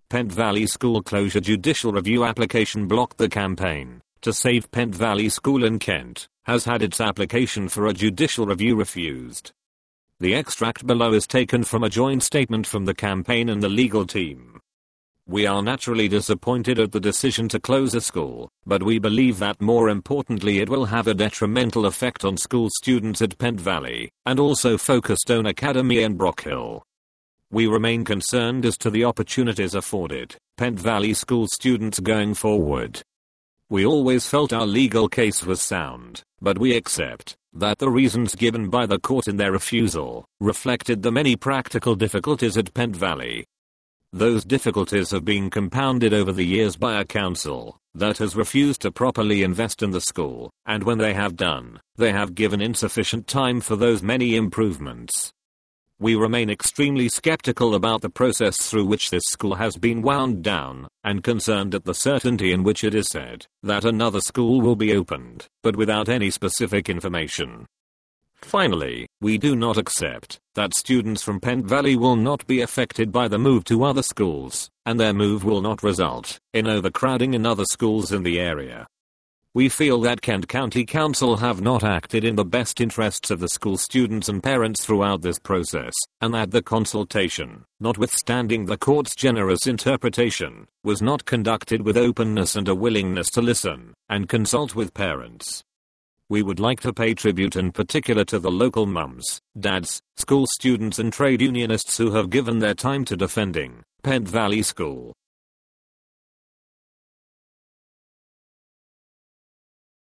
Pent Valley School closure judicial review application blocked. The campaign to save Pent Valley School in Kent has had its application for a judicial review refused. The extract below is taken from a joint statement from the campaign and the legal team. We are naturally disappointed at the decision to close a school, but we believe that more importantly it will have a detrimental effect on school students at Pent Valley, and also Folkestone Academy and Brockhill. We remain concerned as to the opportunities afforded Pent Valley school students going forward. We always felt our legal case was sound, but we accept that the reasons given by the court in their refusal reflected the many practical difficulties at Pent Valley. Those difficulties have been compounded over the years by a council that has refused to properly invest in the school, and when they have done, they have given insufficient time for those many improvements. We remain extremely skeptical about the process through which this school has been wound down, and concerned at the certainty in which it is said that another school will be opened, but without any specific information. Finally, we do not accept that students from Pent Valley will not be affected by the move to other schools, and their move will not result in overcrowding in other schools in the area. We feel that Kent County Council have not acted in the best interests of the school students and parents throughout this process, and that the consultation, notwithstanding the court's generous interpretation, was not conducted with openness and a willingness to listen and consult with parents. We would like to pay tribute in particular to the local mums, dads, school students and trade unionists who have given their time to defending Pent Valley School.